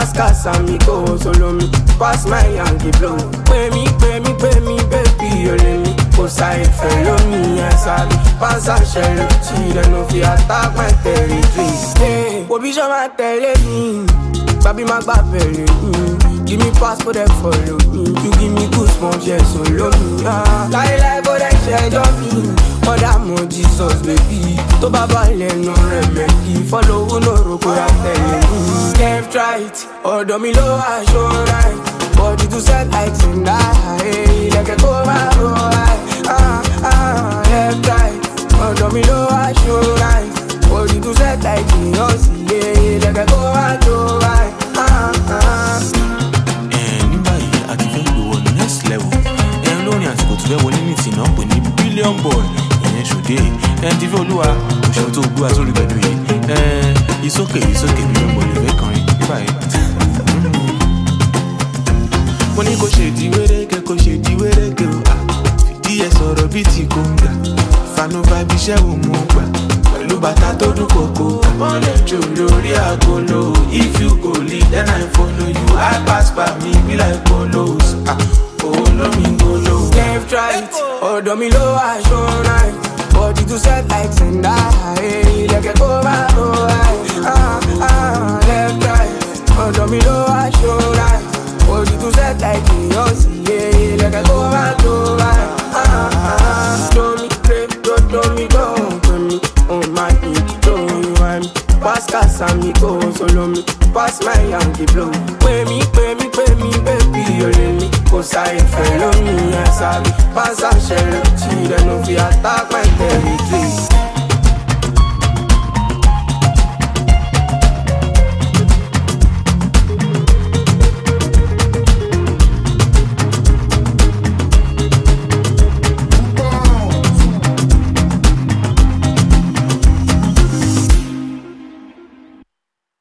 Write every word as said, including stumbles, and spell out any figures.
pass gas amigo, solo me, pass my Yankee blow. Pay me, pay me, pay me, baby, you let me. Cause I follow me, yes I be. Pass a shell, cheat, and if you attack my territory. Hey, what be your man telling me? Baby, my baby, give me passport and follow me. You give me goosebumps, yes, solo me. Ah, lie like God, I change on me. Oh, that more Jesus, baby. To Baba, no remedy. Follow, no rope, I'm telling you. Left, right, or do me low, I show right. Body to set lights in that. Hey, like a go, ah, ah, left, right, or do me low, I show right. Body to set lights in your sea. Like a go, I show right. Ah, ah. And anybody, I can feel you on the next level. And only as go to the one in it, no, we need billion boy. Today, and if you are, we shall talk to us all about it. It's okay, it's okay, we don't believe it. Bye. When you go shady, where they go shady, where they go. fifty years or a bit, you come down. Fano vibe, share with Mumba. Lubata to do coco. On a jewelry, I go low. If you go lead, then I follow you. I pass by me, be like polos. Follow me, go low. Left, right, or do me low, I show right. Body to set lights in that. Hey, like a go back, oh, ah, ah, left, right, or do me low, I show right. Body to set lights in your sea, like a go back, oh, ah, ah, show me, pray, don't show me, don't put me on my feet, don't you want me? Pass gas amigo, solo me, pass my Yankee blow. Pay me, pay me, pay me, baby, you let me. Cause I follow me, yes I be. Pass a shell, cheat, and if you attack my territory.